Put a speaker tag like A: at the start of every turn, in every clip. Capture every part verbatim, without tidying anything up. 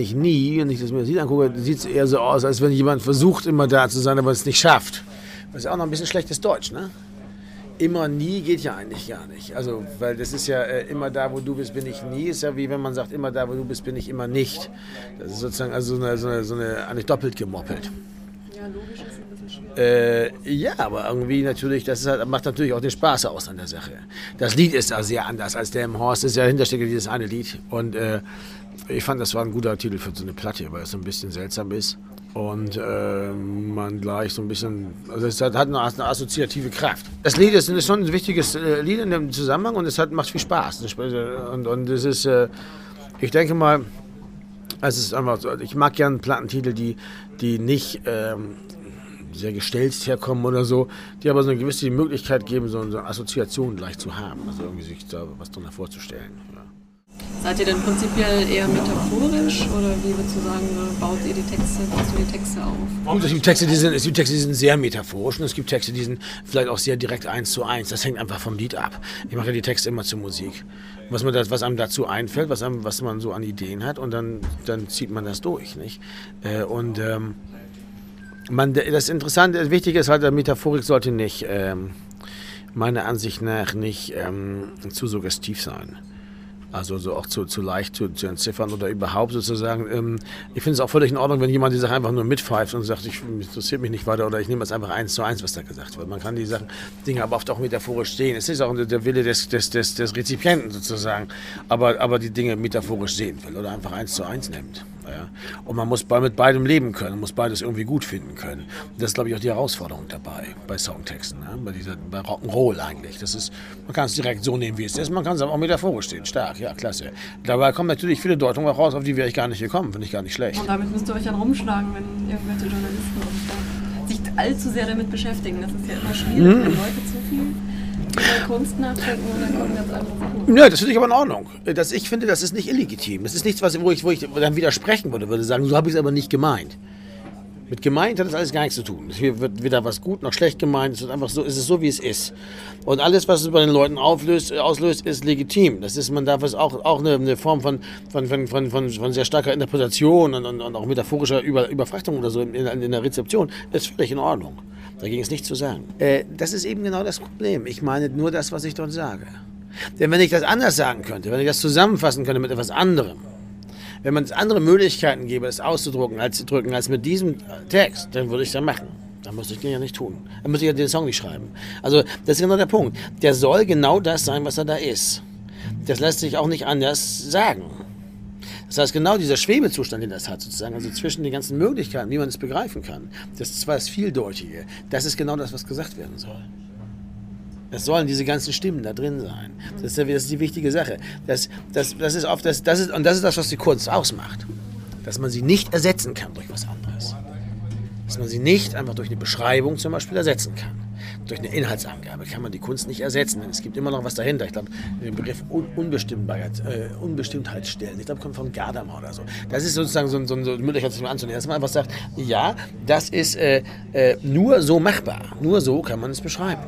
A: Ich nie, wenn ich das mir das Lied angucke, sieht es eher so aus, als wenn jemand versucht, immer da zu sein, aber es nicht schafft. Das ist auch noch ein bisschen schlechtes Deutsch, ne? Immer nie geht ja eigentlich gar nicht. Also, weil das ist ja äh, immer da, wo du bist, bin ich nie. Ist ja wie wenn man sagt, immer da, wo du bist, bin ich immer nicht. Das ist sozusagen also so eine, so eine, so eine eigentlich doppelt gemoppelt.
B: Ja, logisch ist ein bisschen schwierig.
A: Äh, ja, aber irgendwie natürlich, das ist halt, macht natürlich auch den Spaß aus an der Sache. Das Lied ist da sehr anders als der im Horst. Das ist ja hintersteckt dieses eine Lied. Und äh, ich fand, das war ein guter Titel für so eine Platte, weil es so ein bisschen seltsam ist. Und äh, man gleich so ein bisschen, also es hat, hat eine, eine assoziative Kraft. Das Lied ist, ist schon ein wichtiges äh, Lied in dem Zusammenhang und es hat, macht viel Spaß. Und, und es ist, äh, ich denke mal, es ist einfach so, ich mag gerne Plattentitel, die, die nicht ähm, sehr gestelzt herkommen oder so, die aber so eine gewisse Möglichkeit geben, so eine Assoziation gleich zu haben, also irgendwie sich da was drunter vorzustellen. Ja.
B: Seid ihr denn prinzipiell eher metaphorisch oder wie würdest du sagen, baut ihr die Texte, baust du die Texte auf?
A: Gut, es gibt Texte, die sind, es gibt Texte, die sind sehr metaphorisch und es gibt Texte, die sind vielleicht auch sehr direkt eins zu eins. Das hängt einfach vom Lied ab. Ich mache die Texte immer zur Musik. Was, man das, was einem dazu einfällt, was, einem, was man so an Ideen hat und dann, dann zieht man das durch. Nicht? Und ähm, man, das Interessante, das Wichtige ist halt, die Metaphorik sollte nicht, ähm, meiner Ansicht nach, nicht ähm, zu suggestiv sein. Also so auch zu, zu leicht zu, zu entziffern oder überhaupt sozusagen. Ähm, ich finde es auch völlig in Ordnung, wenn jemand die Sache einfach nur mitpfeift und sagt, ich interessiert mich nicht weiter oder ich nehme das einfach eins zu eins, was da gesagt wird. Man kann die Sachen, Dinge aber oft auch metaphorisch sehen. Es ist auch der Wille des, des, des, des Rezipienten sozusagen, aber, aber die Dinge metaphorisch sehen will oder einfach eins zu eins nimmt. Ja. Und man muss mit beidem leben können, muss beides irgendwie gut finden können. Und das ist, glaube ich, auch die Herausforderung dabei bei Songtexten, ne? bei, dieser, bei Rock'n'Roll eigentlich. Das ist, man kann es direkt so nehmen, wie es ist, man kann es aber auch metaphorisch sehen, stark, ja, klasse. Dabei kommen natürlich viele Deutungen auch raus, auf die wäre ich gar nicht gekommen, finde ich gar nicht schlecht.
B: Und damit müsst ihr euch dann rumschlagen, wenn irgendwelche Journalisten sich allzu sehr damit beschäftigen. Das ist ja immer schwierig, mhm. wenn Leute zu viel über Kunst nachdenken und dann kommen ganz andere Sachen.
A: Ja, das finde ich aber in Ordnung. Das, ich finde, das ist nicht illegitim. Das ist nichts, was, wo, ich, wo ich dann widersprechen würde, würde sagen, so habe ich es aber nicht gemeint. Mit gemeint hat das alles gar nichts zu tun. Hier wird weder was gut noch schlecht gemeint. Es ist einfach so, es ist so, wie es ist. Und alles, was es bei den Leuten auflöst, auslöst, ist legitim. Das ist, man darf es auch, auch eine, eine Form von, von, von, von, von, von sehr starker Interpretation und, und, und auch metaphorischer Über, Überfrachtung oder so in, in der Rezeption. Das ist völlig in Ordnung. Dagegen ist nichts zu sagen. Äh, das ist eben genau das Problem. Ich meine nur das, was ich dort sage. Denn wenn ich das anders sagen könnte, wenn ich das zusammenfassen könnte mit etwas anderem, wenn man es andere Möglichkeiten gäbe, das auszudrücken als, drücken, als mit diesem Text, dann würde ich es ja machen. Dann müsste ich den ja nicht tun. Dann müsste ich ja den Song nicht schreiben. Also das ist genau der Punkt. Der soll genau das sein, was er da ist. Das lässt sich auch nicht anders sagen. Das heißt, genau dieser Schwebezustand, den das hat, sozusagen, also zwischen den ganzen Möglichkeiten, wie man es begreifen kann, das ist zwar das Vieldeutige, das ist genau das, was gesagt werden soll. Es sollen diese ganzen Stimmen da drin sein. Das ist, das ist die wichtige Sache. Das, das, das ist oft das, das ist, und das ist das, was die Kunst ausmacht. Dass man sie nicht ersetzen kann durch was anderes. Dass man sie nicht einfach durch eine Beschreibung zum Beispiel ersetzen kann. Durch eine Inhaltsangabe kann man die Kunst nicht ersetzen, denn es gibt immer noch was dahinter. Ich glaube, den Begriff Un- Unbestimmbarkeit, äh, Unbestimmtheitsstellen, ich glaube, kommt von Gadamer oder so. Das ist sozusagen so, so, so eine Möglichkeit, sich mal anzunehmen, dass man einfach sagt, ja, das ist äh, äh, nur so machbar, nur so kann man es beschreiben.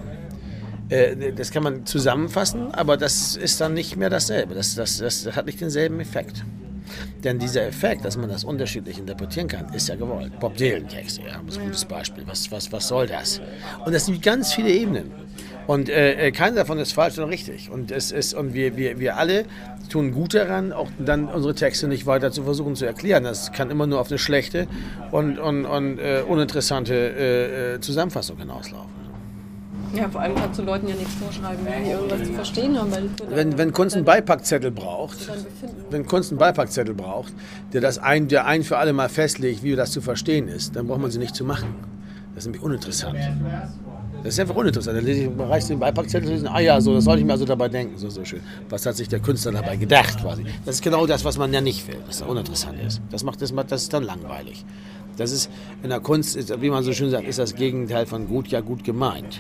A: Das kann man zusammenfassen, aber das ist dann nicht mehr dasselbe. Das, das, das hat nicht denselben Effekt. Denn dieser Effekt, dass man das unterschiedlich interpretieren kann, ist ja gewollt. Bob Dylan-Texte, ja, das ist ein gutes Beispiel. Was, was, was soll das? Und das sind ganz viele Ebenen. Und äh, keine davon ist falsch oder richtig. Und, es ist, und wir, wir, wir alle tun gut daran, auch dann unsere Texte nicht weiter zu versuchen zu erklären. Das kann immer nur auf eine schlechte und, und, und äh, uninteressante äh, Zusammenfassung hinauslaufen.
B: Ja, vor allem kannst du Leuten ja nichts vorschreiben, wenn die irgendwas zu verstehen haben. Weil
A: wenn, wenn Kunst einen Beipackzettel braucht, wenn Kunst einen Beipackzettel braucht, der das ein, der ein für alle Mal festlegt, wie das zu verstehen ist, dann braucht man sie nicht zu machen. Das ist nämlich uninteressant. Das ist einfach uninteressant. Dann lese ich, reichst du den Beipackzettel und lese, ah ja, so, das sollte ich mir also dabei denken. So, so schön. Was hat sich der Künstler dabei gedacht quasi? Das ist genau das, was man ja nicht will, dass das uninteressant ist. Das macht das, das ist dann langweilig. Das ist, in der Kunst, ist, wie man so schön sagt, ist das Gegenteil von gut, ja gut gemeint.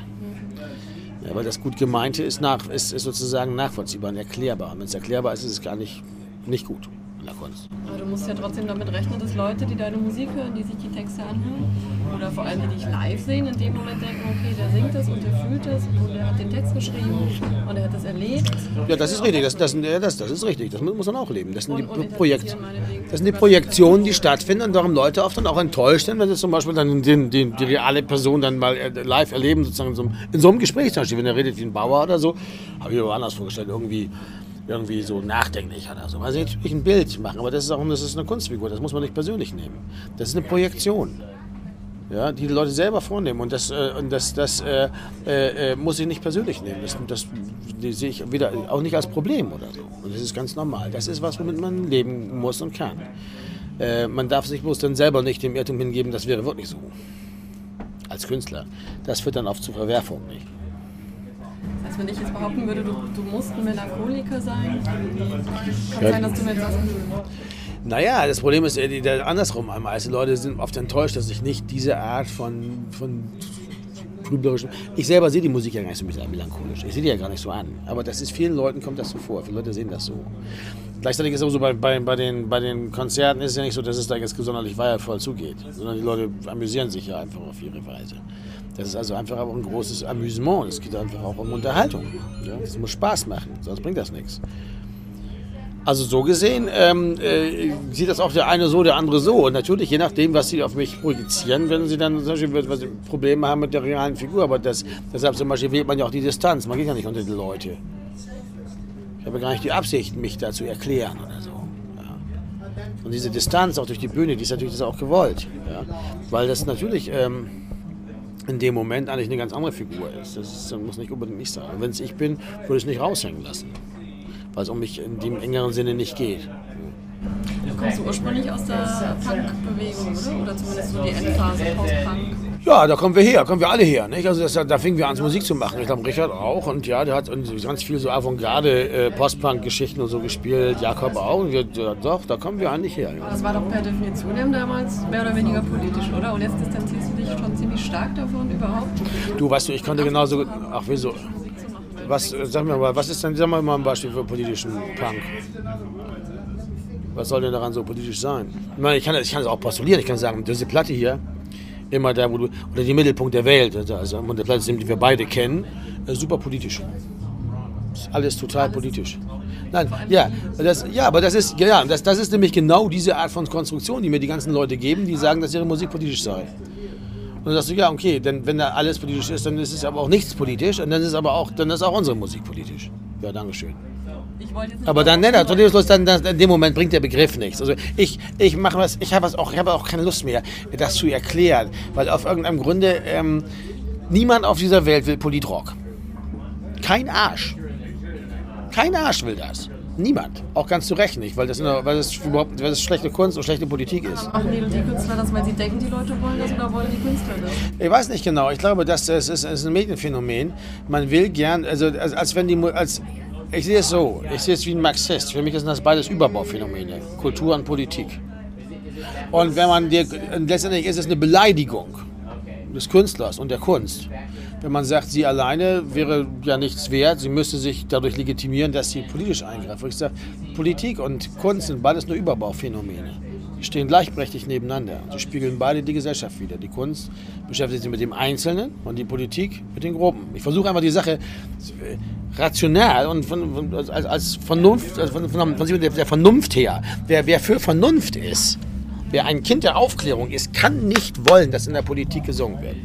A: Ja, weil das gut Gemeinte ist, nach, ist, ist sozusagen nachvollziehbar und erklärbar. Und wenn es erklärbar ist, ist es gar nicht, nicht gut. in der Kunst.
B: Aber du musst ja trotzdem damit rechnen, dass Leute, die deine Musik hören, die sich die Texte anhören, oder vor allem die dich live sehen, in dem Moment denken, okay, der singt das und der fühlt das und der hat den Text geschrieben und er hat das erlebt.
A: Ja, das ist richtig, das, das, das, das ist richtig, das muss man auch leben. Das sind die,
B: Und- und
A: Projekt,
B: meinetwegen
A: das sind die Projektionen, die stattfinden und darum Leute oft dann auch enttäuscht sind, wenn sie zum Beispiel dann den, den, die reale Person dann mal äh, live erleben, sozusagen in so, einem, in so einem Gespräch, zum Beispiel, wenn er redet wie ein Bauer oder so, habe ich mir aber anders vorgestellt, irgendwie, irgendwie so nachdenklich oder so. Also natürlich ein Bild machen, aber das ist auch das ist eine Kunstfigur, das muss man nicht persönlich nehmen. Das ist eine Projektion. Ja, die die Leute selber vornehmen und das, äh, und das, das äh, äh, muss ich nicht persönlich nehmen. Das, das die sehe ich wieder auch nicht als Problem oder so. Und das ist ganz normal. Das ist was, womit man leben muss und kann. Äh, man darf sich bloß dann selber nicht dem Irrtum hingeben, das wäre wirklich so. Als Künstler. Das führt dann oft zu Verwerfung. Nicht?
B: Das heißt, wenn ich jetzt behaupten würde, du, du musst ein Melancholiker sein, kann
A: Ja.
B: sein, dass du mir etwas
A: Naja, das Problem ist äh, der, andersrum. Die meisten Leute sind oft enttäuscht, dass ich nicht diese Art von, von grüblerischen... Ich selber sehe die Musik ja gar nicht so melancholisch. Ich sehe die ja gar nicht so an. Aber das ist vielen Leuten kommt das so vor. Viele Leute sehen das so. Gleichzeitig ist es aber so, bei, bei, bei, den, bei den Konzerten ist es ja nicht so, dass es da jetzt sonderlich feiervoll zugeht. Sondern die Leute amüsieren sich ja einfach auf ihre Weise. Das ist also einfach auch ein großes Amüsement. Es geht einfach auch um Unterhaltung. Ja? Das muss Spaß machen, sonst bringt das nichts. Also so gesehen ähm, äh, sieht das auch der eine so, der andere so. Und natürlich, je nachdem, was sie auf mich projizieren, werden sie dann zum Beispiel was Probleme haben mit der realen Figur. Aber das, deshalb zum Beispiel wählt man ja auch die Distanz. Man geht ja nicht unter die Leute. Ich habe gar nicht die Absicht, mich da zu erklären oder so. Ja. Und diese Distanz auch durch die Bühne, die ist natürlich das auch gewollt. Ja. Weil das natürlich ähm, in dem Moment eigentlich eine ganz andere Figur ist. Das ist, das muss nicht unbedingt ich sein. Wenn es ich bin, würde ich es nicht raushängen lassen. Weil es um mich in dem engeren Sinne nicht geht.
B: Du kommst du ursprünglich aus der Punk-Bewegung, oder? Oder zumindest so die Endphase Post-Punk.
A: Ja, da kommen wir her, kommen wir alle her. Nicht? Also das, da fingen wir an, Musik zu machen. Ich glaube, Richard auch. Und ja, der hat ganz viel so Avantgarde, äh, Post-Punk-Geschichten und so gespielt. Jakob auch. Und wir, ja, doch, da kommen wir eigentlich her. Ja.
B: Das war doch per Definition eben damals mehr oder weniger politisch, oder? Und jetzt distanzierst du dich schon ziemlich stark davon überhaupt?
A: Du, weißt du, ich konnte genauso... Ach, wieso? Was, sag mir mal, was ist denn, sag mal mal ein Beispiel für politischen Punk? Was soll denn daran so politisch sein? Ich meine, ich kann, ich kann das auch postulieren. Ich kann sagen, diese Platte hier, immer da, wo du, oder die Mittelpunkt der Welt, also der Platz, die wir beide kennen, äh, super politisch. Ist alles total politisch. Nein, ja, das, ja, aber das ist, ja, das, das ist nämlich genau diese Art von Konstruktion, die mir die ganzen Leute geben, die sagen, dass ihre Musik politisch sei. Und dann sagst du, ja, okay, denn wenn da alles politisch ist, dann ist es aber auch nichts politisch und dann ist aber auch, dann ist auch unsere Musik politisch. Ja, dankeschön.
B: Ich wollte jetzt nicht
A: Aber dann, ne, dann, dann, dann, in dem Moment bringt der Begriff nichts. Also ich, ich mache was, ich habe auch, ich habe auch keine Lust mehr, das zu erklären, weil auf irgendeinem Grunde ähm, niemand auf dieser Welt will Politrock. Kein Arsch. Kein Arsch will das. Niemand. Auch ganz zu Recht nicht, weil das, eine, weil das überhaupt weil das schlechte Kunst und schlechte Politik ist.
B: Machen die, die Künstler das, weil sie denken, die Leute wollen das, oder wollen die Künstler das?
A: Ich weiß nicht genau. Ich glaube, das ist, ist, ist ein Medienphänomen. Man will gern, also als, als wenn die, als, ich sehe es so, ich sehe es wie ein Marxist. Für mich sind das beides Überbauphänomene, Kultur und Politik. Und wenn man dir, letztendlich ist es eine Beleidigung des Künstlers und der Kunst. Wenn man sagt, sie alleine wäre ja nichts wert, sie müsste sich dadurch legitimieren, dass sie politisch eingreift. Ich sage, Politik und Kunst sind beides nur Überbauphänomene. Die stehen gleichberechtigt nebeneinander. Sie spiegeln beide die Gesellschaft wider. Die Kunst beschäftigt sich mit dem Einzelnen und die Politik mit den Gruppen. Ich versuche einfach die Sache rational und von, von, als, als Vernunft, also von, von, von der Vernunft her. Wer, wer für Vernunft ist, wer ein Kind der Aufklärung ist, kann nicht wollen, dass in der Politik gesungen wird.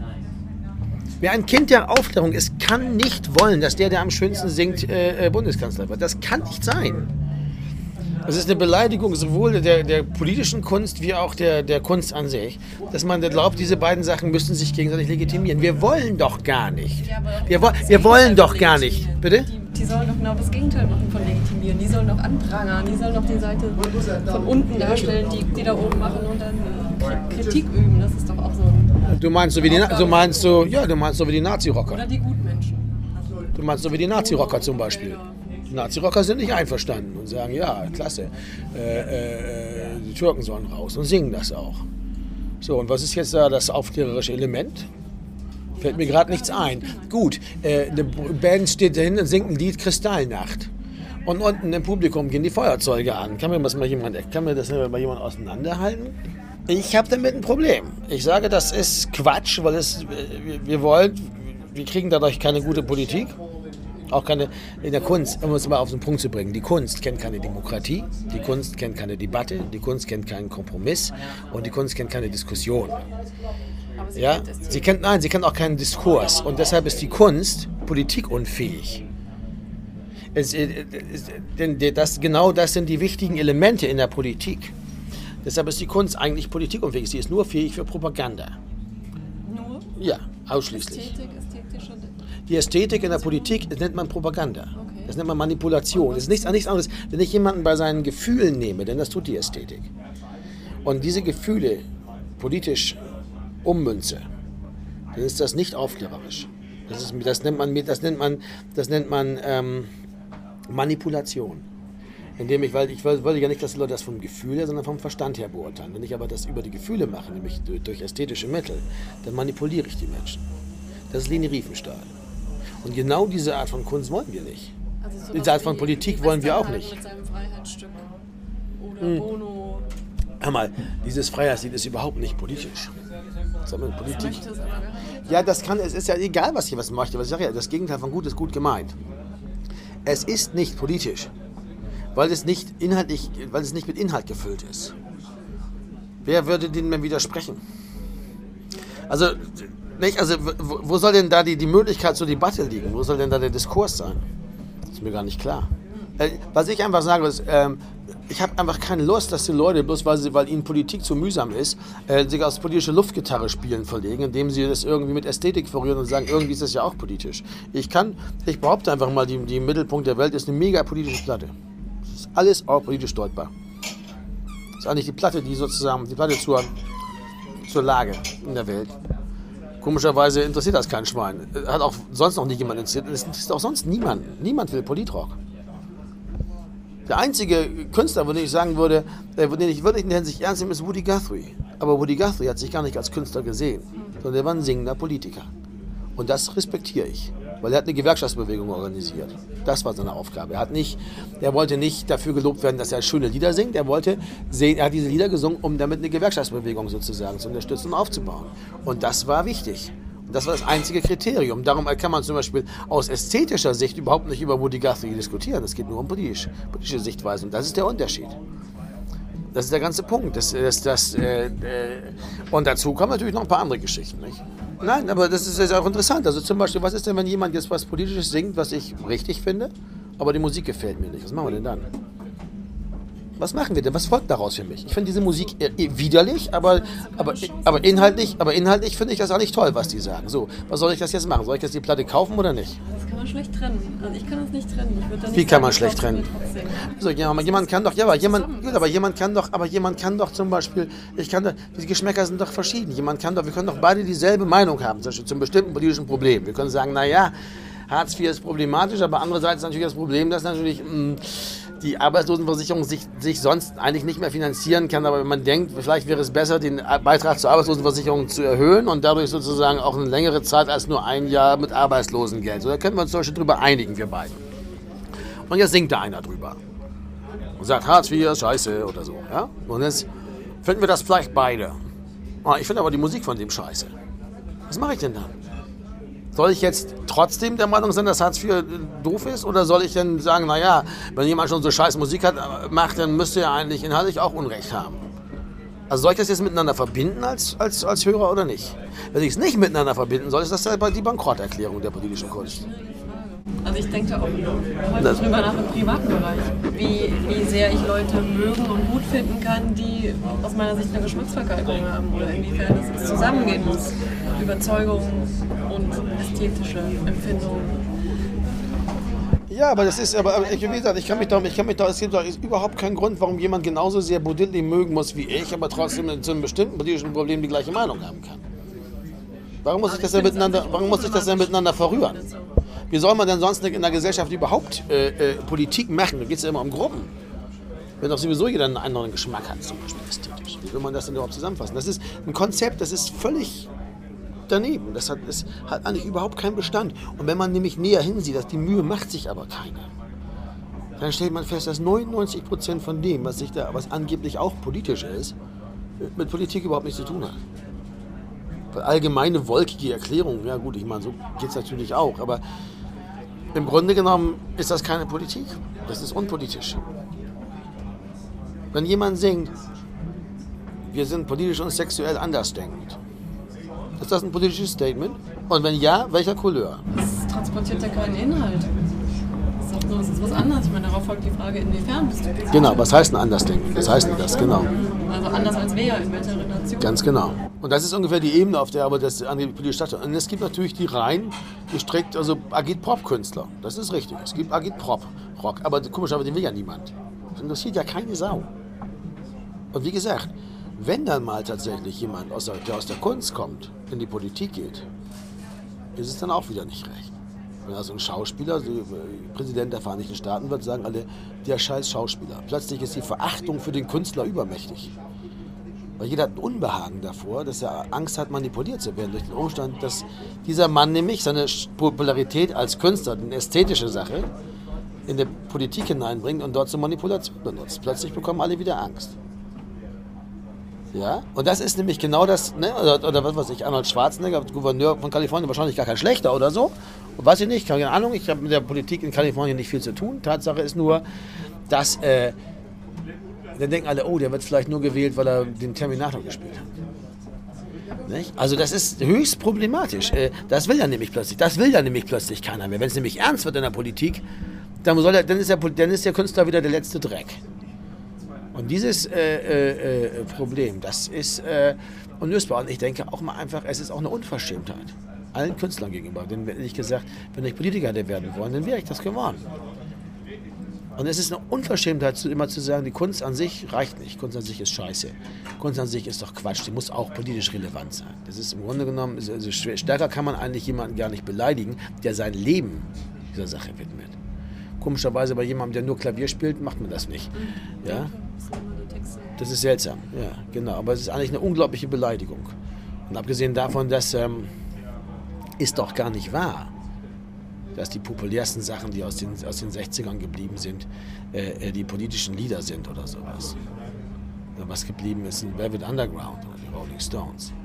A: Wer ein Kind der Aufklärung ist, kann nicht wollen, dass der, der am schönsten singt, äh, Bundeskanzler wird. Das kann nicht sein. Das ist eine Beleidigung sowohl der, der politischen Kunst wie auch der, der Kunst an sich, dass man glaubt, diese beiden Sachen müssten sich gegenseitig legitimieren. Wir wollen doch gar nicht. Wir, wo, wir wollen doch gar nicht. Bitte?
B: Die, die sollen doch genau das Gegenteil machen von legitimieren. Die sollen doch anprangern. Die sollen doch die Seite von unten darstellen, die, die da oben machen und dann Kritik üben. Das ist doch auch so ein...
A: Du meinst so wie die, so meinst so, ja, du meinst so wie die Nazi-Rocker.
B: Oder die Gutmenschen.
A: Du meinst so wie die Nazi-Rocker zum Beispiel. Die Nazi-Rocker sind nicht einverstanden und sagen, ja, klasse, äh, äh, die Türken sollen raus und singen das auch. So, und was ist jetzt da das aufklärerische Element? Fällt mir gerade nichts ein. Gut, äh, eine Band steht dahin und singt ein Lied, Kristallnacht. Und unten im Publikum gehen die Feuerzeuge an. Kann mir das mal jemand, kann mir das mal jemand auseinanderhalten? Ich habe damit ein Problem. Ich sage, das ist Quatsch, weil es, wir wollen, wir kriegen dadurch keine gute Politik. Auch keine, in der Kunst, um es mal auf den Punkt zu bringen, die Kunst kennt keine Demokratie, die Kunst kennt keine Debatte, die Kunst kennt keinen Kompromiss und die Kunst kennt keine Diskussion.
B: Sie
A: ja?
B: kennt es
A: sie kennt, nein, sie kennt auch keinen Diskurs und deshalb ist die Kunst politikunfähig. Es, es, denn das, genau das sind die wichtigen Elemente in der Politik. Deshalb ist die Kunst eigentlich politikunfähig. Sie ist nur fähig für Propaganda.
B: Nur?
A: Ja, ausschließlich.
B: Ästhetik, ästhetische...
A: Die Ästhetik in der Politik, das nennt man Propaganda.
B: Okay.
A: Das nennt man Manipulation. Das ist nichts, nichts anderes, wenn ich jemanden bei seinen Gefühlen nehme, denn das tut die Ästhetik. Und diese Gefühle politisch ummünze, dann ist das nicht aufklärerisch. Das, ist, das nennt man, das nennt man, das nennt man ähm, Manipulation. Indem ich, weil ich wollte ja nicht, dass die Leute das vom Gefühl her, sondern vom Verstand her beurteilen. Wenn ich aber das über die Gefühle mache, nämlich durch, durch ästhetische Mittel, dann manipuliere ich die Menschen. Das ist Leni Riefenstahl. Und genau diese Art von Kunst wollen wir nicht.
B: Also
A: diese Art von Politik wollen wir auch nicht.
B: Mit seinem Freiheitsstück oder
A: Hm.
B: Bono.
A: Hör mal, dieses Freiheitslied ist überhaupt nicht politisch. Sondern
B: Das
A: Politik.
B: möchte es aber gar nicht.
A: Ja, das kann, es ist ja egal, was hier was macht. Was ich sage ja, das Gegenteil von gut ist gut gemeint. Es ist nicht politisch, weil es nicht inhaltlich, weil es nicht mit Inhalt gefüllt ist. Wer würde dem denn widersprechen? Also, nicht, also wo, wo soll denn da die, die Möglichkeit zur Debatte liegen? Wo soll denn da der Diskurs sein? Das ist mir gar nicht klar. Äh, was ich einfach sage, ist, ähm, ich habe einfach keine Lust, dass die Leute, bloß weil, sie, weil ihnen Politik zu mühsam ist, äh, sich aus politische Luftgitarre spielen verlegen, indem sie das irgendwie mit Ästhetik verrühren und sagen, irgendwie ist das ja auch politisch. Ich kann, ich behaupte einfach mal, die, die im Mittelpunkt der Welt ist eine mega politische Platte. Das ist alles auch politisch deutbar. Das ist eigentlich die Platte, die sozusagen, die Platte zur, zur Lage in der Welt. Komischerweise interessiert das kein Schwein. Hat auch sonst noch nie jemand interessiert. Es interessiert auch sonst niemand. Niemand will Politrock. Der einzige Künstler, von dem ich sagen würde, den ich wirklich in der Hinsicht ernst nehme, ist Woody Guthrie. Aber Woody Guthrie hat sich gar nicht als Künstler gesehen, sondern er war ein singender Politiker. Und das respektiere ich, weil er hat eine Gewerkschaftsbewegung organisiert. Das war seine Aufgabe. Er hat nicht, er wollte nicht dafür gelobt werden, dass er schöne Lieder singt. Er wollte sehen, er hat diese Lieder gesungen, um damit eine Gewerkschaftsbewegung sozusagen zu unterstützen und aufzubauen. Und das war wichtig. Und das war das einzige Kriterium. Darum kann man zum Beispiel aus ästhetischer Sicht überhaupt nicht über Woody Guthrie diskutieren. Es geht nur um politisch, politische Sichtweise. Und das ist der Unterschied. Das ist der ganze Punkt. Das, das, das, äh, äh, und dazu kommen natürlich noch ein paar andere Geschichten. Nicht? Nein, aber das ist, das ist auch interessant. Also zum Beispiel, was ist denn, wenn jemand jetzt was Politisches singt, was ich richtig finde, aber die Musik gefällt mir nicht? Was machen wir denn dann? Was machen wir denn? Was folgt daraus für mich? Ich finde diese Musik widerlich, aber, aber, aber inhaltlich, aber inhaltlich finde ich das auch nicht toll, was die sagen. So, was soll ich das jetzt machen? Soll ich jetzt die Platte kaufen oder nicht?
B: Das kann man schlecht trennen. Also ich kann das nicht trennen. Ich würde da nicht
A: Wie kann man
B: sagen,
A: schlecht
B: ich
A: trennen?
B: kaufe mir trotzdem.
A: So, ja, aber jemand kann doch, ja, aber jemand, gut, aber jemand kann doch, aber jemand kann doch zum Beispiel, ich kann doch, die Geschmäcker sind doch verschieden. Jemand kann doch, wir können doch beide dieselbe Meinung haben, zum Beispiel zum bestimmten politischen Problem. Wir können sagen, naja, Hartz vier ist problematisch, aber andererseits ist natürlich das Problem, dass natürlich mh, die Arbeitslosenversicherung sich, sich sonst eigentlich nicht mehr finanzieren kann, aber wenn man denkt, vielleicht wäre es besser, den Beitrag zur Arbeitslosenversicherung zu erhöhen und dadurch sozusagen auch eine längere Zeit als nur ein Jahr mit Arbeitslosengeld. So, da können wir uns zum Beispiel drüber einigen, wir beiden. Und jetzt singt da einer drüber und sagt, Hartz vier ist scheiße oder so. Ja? Und jetzt finden wir das vielleicht beide. Oh, ich finde aber die Musik von dem scheiße. Was mache ich denn dann? Soll ich jetzt trotzdem der Meinung sein, dass Hartz vier doof ist? Oder soll ich denn sagen, naja, wenn jemand schon so scheiß Musik hat, macht, dann müsste er eigentlich inhaltlich auch Unrecht haben? Also soll ich das jetzt miteinander verbinden als, als, als Hörer oder nicht? Wenn ich es nicht miteinander verbinden soll, ist das die Bankrotterklärung der politischen Kunst.
B: Also ich denke auch heute
A: Das-
B: drüber nach im privaten Bereich, wie, wie sehr ich Leute mögen und gut finden kann, die aus meiner Sicht eine Geschmacksverkalkung haben oder inwiefern es zusammengehen muss. Überzeugung und ästhetische Empfindung.
A: Ja, aber das ist, aber, aber ich, wie gesagt, ich kann mich doch, ich kann mich doch, es gibt doch überhaupt keinen Grund, warum jemand genauso sehr Bodilli mögen muss wie ich, aber trotzdem zu einem bestimmten politischen Problem die gleiche Meinung haben kann. Warum muss ich das denn miteinander, warum muss ich das denn miteinander verrühren? Wie soll man denn sonst in der Gesellschaft überhaupt äh, äh, Politik machen? Da geht es ja immer um Gruppen. Wenn doch sowieso jeder einen anderen Geschmack hat, zum Beispiel ästhetisch. Wie will man das denn überhaupt zusammenfassen? Das ist ein Konzept, das ist völlig daneben. Das hat, das hat eigentlich überhaupt keinen Bestand. Und wenn man nämlich näher hinsieht, dass die Mühe macht sich aber keiner. dann stellt man fest, dass neunundneunzig Prozent von dem, was, sich da, was angeblich auch politisch ist, mit Politik überhaupt nichts zu tun hat. Weil allgemeine wolkige Erklärungen, ja gut, ich meine, so geht es natürlich auch, aber im Grunde genommen ist das keine Politik. Das ist unpolitisch. Wenn jemand singt, wir sind politisch und sexuell andersdenkend, ist das ein politisches Statement? Und wenn ja, welcher Couleur?
B: Das transportiert ja keinen Inhalt. Das ist, so, das ist was anderes. Ich meine, darauf folgt die Frage, inwiefern bist du politisch?
A: Genau, was heißt denn andersdenken? Was heißt denn das? Genau.
B: Also anders als wer, in welcher Relation?
A: Ganz genau. Und das ist ungefähr die Ebene, auf der aber das angeblich politisch stattfindet. Und es gibt natürlich die rein gestrickt, also Agit-Prop-Künstler. Das ist richtig. Es gibt Agit-Prop-Rock. Aber komischerweise, den will ja niemand. Das interessiert ja keine Sau. Und wie gesagt, wenn dann mal tatsächlich jemand, aus der, der aus der Kunst kommt, in die Politik geht, ist es dann auch wieder nicht recht. Wenn also ein Schauspieler, der Präsident der Vereinigten Staaten wird, sagen alle, der scheiß Schauspieler. Plötzlich ist die Verachtung für den Künstler übermächtig. Weil jeder hat ein Unbehagen davor, dass er Angst hat, manipuliert zu werden durch den Umstand, dass dieser Mann nämlich seine Popularität als Künstler, eine ästhetische Sache, in die Politik hineinbringt und dort zur Manipulation benutzt. Plötzlich bekommen alle wieder Angst. Ja, und das ist nämlich genau das, ne, oder, oder was weiß ich, Arnold Schwarzenegger, Gouverneur von Kalifornien, wahrscheinlich gar kein schlechter oder so. Weiß ich nicht, keine Ahnung, ich habe mit der Politik in Kalifornien nicht viel zu tun. Tatsache ist nur, dass, äh, dann denken alle, oh, der wird vielleicht nur gewählt, weil er den Terminator gespielt hat. Nicht? Also das ist höchst problematisch. Äh, das will ja nämlich plötzlich, das will ja nämlich plötzlich keiner mehr. Wenn es nämlich ernst wird in der Politik, dann, soll er, dann, ist der, dann ist der Künstler wieder der letzte Dreck. Und dieses äh, äh, äh, Problem, das ist äh, unlösbar. Und ich denke auch mal einfach, es ist auch eine Unverschämtheit allen Künstlern gegenüber. Denn ehrlich gesagt, wenn ich Politiker hätte werden wollen, dann wäre ich das geworden. Und es ist eine Unverschämtheit, zu, immer zu sagen, die Kunst an sich reicht nicht. Kunst an sich ist scheiße. Kunst an sich ist doch Quatsch. Die muss auch politisch relevant sein. Das ist im Grunde genommen, also stärker kann man eigentlich jemanden gar nicht beleidigen, der sein Leben dieser Sache widmet. Komischerweise bei jemandem, der nur Klavier spielt, macht man das nicht. Ja? Das ist seltsam, ja, genau. Aber es ist eigentlich eine unglaubliche Beleidigung. Und abgesehen davon, das ähm, ist doch gar nicht wahr, dass die populärsten Sachen, die aus den, aus den sechzigern geblieben sind, äh, die politischen Lieder sind oder sowas. Was geblieben ist, sind Velvet Underground oder die Rolling Stones.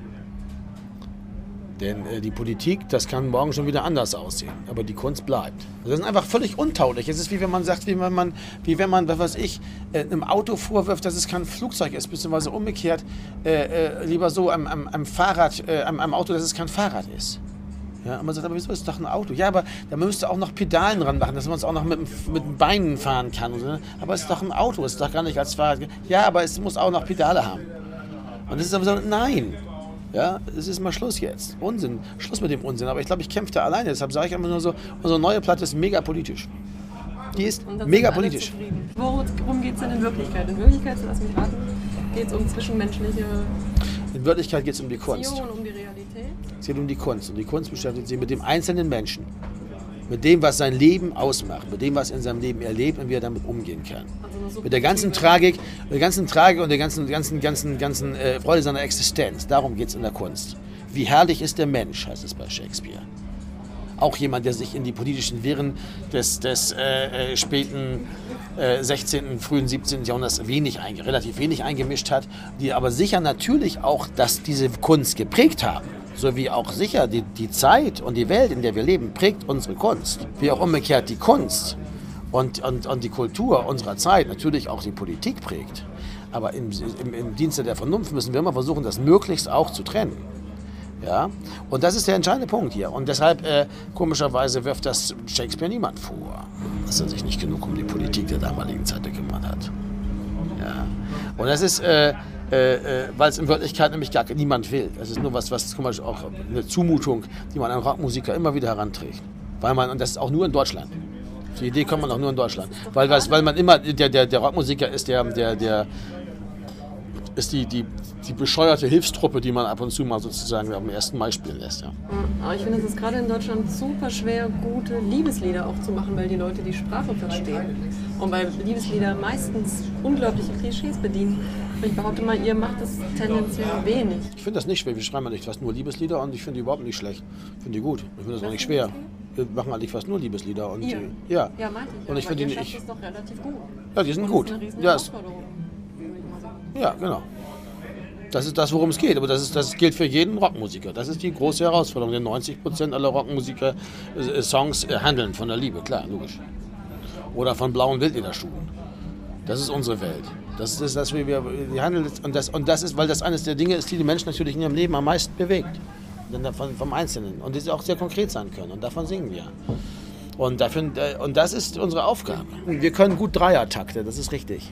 A: Denn äh, die Politik, das kann morgen schon wieder anders aussehen, aber die Kunst bleibt. Also das ist einfach völlig untauglich. Es ist wie wenn man sagt, wie wenn man, wie wenn man, was weiß ich, äh, einem Auto vorwirft, dass es kein Flugzeug ist, beziehungsweise umgekehrt, äh, äh, lieber so am, am, am Fahrrad, äh, am, am Auto, dass es kein Fahrrad ist. Ja, und man sagt, aber wieso ist es doch ein Auto? Ja, aber da müsste auch noch Pedalen dran machen, dass man es auch noch mit, mit den Beinen fahren kann. Und so. Aber es ist doch ein Auto, es ist doch gar nicht als Fahrrad. Ja, aber es muss auch noch Pedale haben. Und das ist aber so, nein. Ja, es ist mal Schluss jetzt. Unsinn. Schluss mit dem Unsinn. Aber ich glaube, ich kämpfe da alleine. Deshalb sage ich einfach nur so, unsere neue Platte ist mega politisch. Die ist mega politisch.
B: Worum geht es denn in Wirklichkeit? In Wirklichkeit, lass mich raten, geht es um zwischenmenschliche
A: In Wirklichkeit geht es um die Kunst.
B: Beziehungen, um die Realität?
A: Es geht um die Kunst. Und die Kunst beschäftigt sich mit dem einzelnen Menschen. Mit dem, was sein Leben ausmacht. Mit dem, was er in seinem Leben erlebt und wie er damit umgehen kann. Also mit der ganzen Tragik, mit der ganzen Tragik und der ganzen, ganzen, ganzen, ganzen äh, Freude seiner Existenz. Darum geht es in der Kunst. Wie herrlich ist der Mensch, heißt es bei Shakespeare. Auch jemand, der sich in die politischen Wirren des, des äh, äh, späten äh, sechzehnten, frühen siebzehnten Jahrhunderts wenig, relativ wenig eingemischt hat, die aber sicher natürlich auch dass diese Kunst geprägt haben. So wie auch sicher die, die Zeit und die Welt, in der wir leben, prägt unsere Kunst. Wie auch umgekehrt die Kunst und, und, und die Kultur unserer Zeit natürlich auch die Politik prägt. Aber im, im, im Dienste der Vernunft müssen wir immer versuchen, das möglichst auch zu trennen. Ja? Und das ist der entscheidende Punkt hier. Und deshalb, äh, komischerweise, wirft das Shakespeare niemand vor, dass er sich nicht genug um die Politik der damaligen Zeit gekümmert hat. Ja? Und das ist... Äh, Äh, äh, weil es in Wirklichkeit nämlich gar niemand will. Es ist nur was, was zum Beispiel auch eine Zumutung, die man an Rockmusiker immer wieder heranträgt. Weil man, und das ist auch nur in Deutschland. Die Idee kommt man auch nur in Deutschland. Weil, weil man immer, der, der, der Rockmusiker ist der, der, der ist die, die, die bescheuerte Hilfstruppe, die man ab und zu mal sozusagen am ersten Mai spielen lässt. Ja.
B: Aber ich finde, es ist gerade in Deutschland super schwer, gute Liebeslieder auch zu machen, weil die Leute die Sprache verstehen. Und weil Liebeslieder meistens unglaubliche Klischees bedienen. Ich behaupte mal, ihr macht das tendenziell wenig.
A: Ich finde das nicht schwer. Wir schreiben ja nicht fast nur Liebeslieder und ich finde die überhaupt nicht schlecht. Ich finde die gut. Ich finde das auch nicht schwer. Wir machen eigentlich fast nur Liebeslieder. Und,
B: Ihr?
A: äh, ja.
B: Ja, meinte ich.
A: Und ich
B: aber
A: finde
B: ihr
A: die
B: schafft
A: nicht.
B: es doch relativ gut.
A: Ja, die sind
B: Und
A: gut.
B: Das ist eine riesen
A: Ja, es-
B: Herausforderung, würde ich mal sagen.
A: Ja, genau. Das ist das, worum es geht. Aber das, ist, das gilt für jeden Rockmusiker. Das ist die große Herausforderung. Denn neunzig Prozent aller Rockmusiker äh, Songs äh, handeln von der Liebe, klar, logisch. Oder von blauen Wildlederschuhen. Das ist unsere Welt. Das ist das, wie wir die handeln. Und das, und das ist, weil das eines der Dinge ist, die die Menschen natürlich in ihrem Leben am meisten bewegt. Denn davon, vom Einzelnen. Und die auch sehr konkret sein können. Und davon singen wir. Und, dafür, und das ist unsere Aufgabe. Wir können gut Dreiertakte, das ist richtig.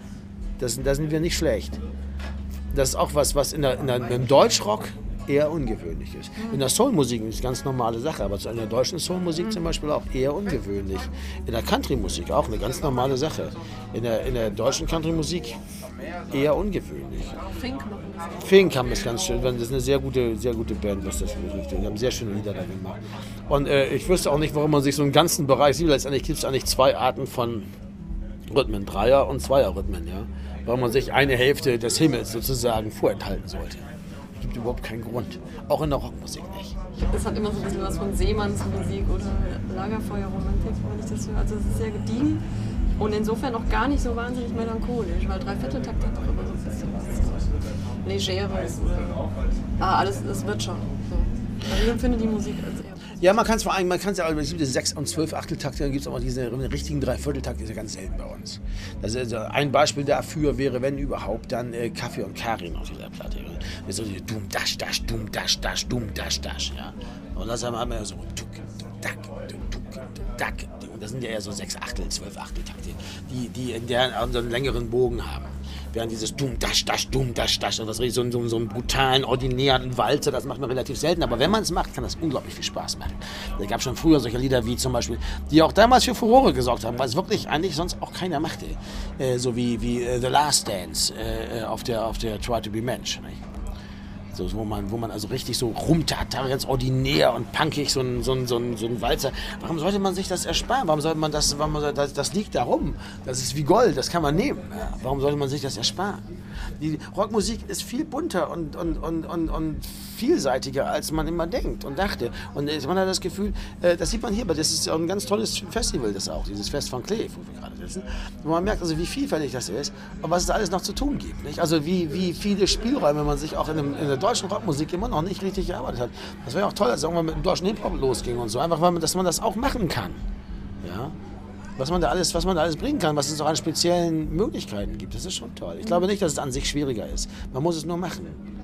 A: Das, da sind wir nicht schlecht. Das ist auch was, was in der, in der, im Deutschrock eher ungewöhnlich ist. In der Soulmusik ist eine ganz normale Sache, aber in der deutschen Soulmusik zum Beispiel auch eher ungewöhnlich. In der Countrymusik auch eine ganz normale Sache. In der, in der deutschen Countrymusik eher ungewöhnlich.
B: Fink machen das auch.
A: Fink haben es ganz schön, das ist eine sehr gute, sehr gute Band, was das betrifft. Die haben sehr schöne Lieder da gemacht. Und äh, ich wüsste auch nicht, warum man sich so einen ganzen Bereich sieht. Letztendlich gibt es eigentlich zwei Arten von Rhythmen, Dreier- und Zweierrhythmen, ja. Warum man sich eine Hälfte des Himmels sozusagen vorenthalten sollte. Es gibt überhaupt keinen Grund. Auch in der Rockmusik nicht.
B: Das hat immer so ein bisschen was von Seemannsmusik oder Lagerfeuerromantik, wenn ich das höre. Also es ist sehr gediegen und insofern auch gar nicht so wahnsinnig melancholisch, weil Dreivierteltakt hat auch immer so ein bisschen was Legeres oder ah, alles, das wird schon. So. Also ich empfinde die Musik als eher...
A: Ja, man kann es vor allem, man kann es ja, es gibt diese sechs und zwölf Achteltakte, dann gibt es auch diese richtigen Dreivierteltakte, ist ja ganz selten bei uns. Das ist, also ein Beispiel dafür wäre, wenn überhaupt, dann äh, Kaffee und Karin auf dieser Platte. Das ist so die Dum, Dash, Dash, Dum, Dash, Dash, Dum, Dash, Dash, ja. Und das haben wir ja so Tuk, Dack, Tuk, Dack. Und das sind ja eher so sechs Achtel, zwölf Achteltakte, die, die in der so einen längeren Bogen haben. Während dieses Dum, Dash, Dash, Dum, Dash, Dash, und das ist so, so, so einen brutalen, ordinären Walzer, das macht man relativ selten. Aber wenn man es macht, kann das unglaublich viel Spaß machen. Es gab schon früher solche Lieder wie zum Beispiel, die auch damals für Furore gesorgt haben, weil es wirklich eigentlich sonst auch keiner machte. Äh, so wie, wie äh, The Last Dance äh, auf, der, auf der Try to be Mensch. Nicht? So, wo, man, wo man also richtig so rumtat, ganz ordinär und punkig, so ein, so, ein, so, ein, so ein Walzer. Warum sollte man sich das ersparen? Warum sollte man das, warum man, das, das liegt da rum. Das ist wie Gold, das kann man nehmen. Ja, warum sollte man sich das ersparen? Die Rockmusik ist viel bunter und, und, und, und, und vielseitiger, als man immer denkt und dachte. Und man hat das Gefühl, äh, das sieht man hier, aber das ist auch ein ganz tolles Festival, das auch, dieses Fest von Kleef, wo wir gerade sitzen. Wo man merkt, also wie vielfältig das ist und was es da alles noch zu tun gibt. Nicht? Also wie, wie viele Spielräume man sich auch in, dem, in der deutschen Rockmusik immer noch nicht richtig erarbeitet hat. Das wäre auch toll, als irgendwann mit dem deutschen Hip-Hop losging und so. Einfach, weil man, dass man das auch machen kann. Ja? Was man da alles, was man da alles bringen kann, was es auch an speziellen Möglichkeiten gibt. Das ist schon toll. Ich glaube nicht, dass es an sich schwieriger ist. Man muss es nur machen.